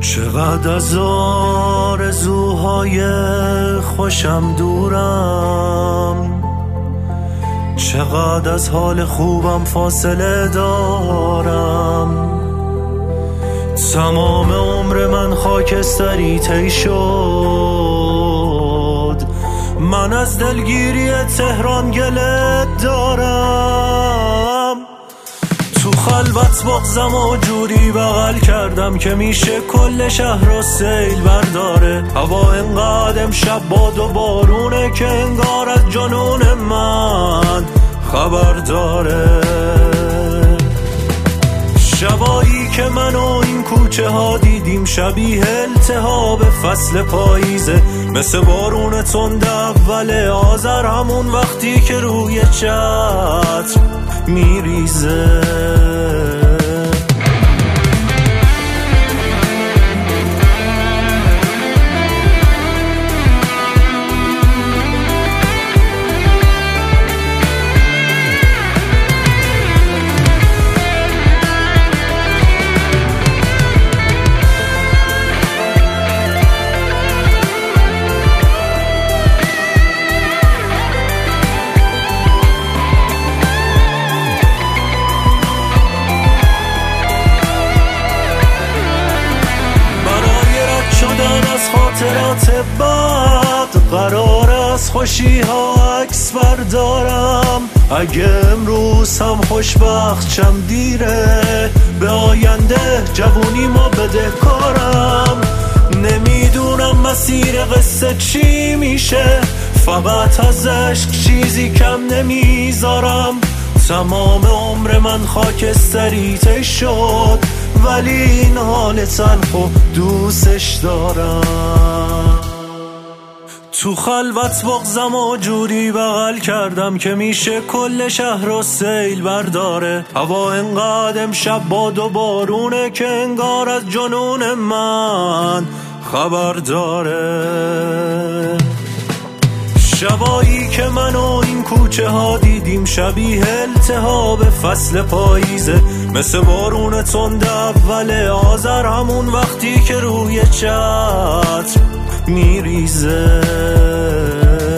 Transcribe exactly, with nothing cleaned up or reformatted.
چقدر از آرزوهای خوشم دورم، چقدر از حال خوبم فاصله دارم. تمام عمر من خاکستری طی شد، من از دلگیری تهران گله دارم. تو خلوت بغضم و جوری بغل کردم که میشه کل شهر رو سیل برداره. هوا انقدر امشب باد و بارونه که انگار از جنون من خبر داره. شبایی که من و این کوچه ها دیدیم شبیه التهاب فصل پاییزه، مثل بارون تند اول آذر، همون وقتی که روی چتر میریزه. خاطرات بد قرار از خوشی ها عکس بردارم. اگه امروز هم خوشبخت شم دیره، به آینده جوونی ما بدهکارم. نمیدونم مسیر قصه چی میشه، فقط از عشق چیزی کم نمیذارم. تمام عمر من خاکستری طی شد، ولی این حال تلخ و دوستش دارم. تو خلوت بغضم و جوری بغل کردم که میشه کل شهر رو سیل برداره. هوا انقدر امشب باد و بارونه که انگار از جنون من خبر داره. شبایی که من و این کوچه ها دیدیم شبیه التهاب فصل پاییزه، مثل بارون تند اول آذر، همون وقتی که روی چتر میریزه.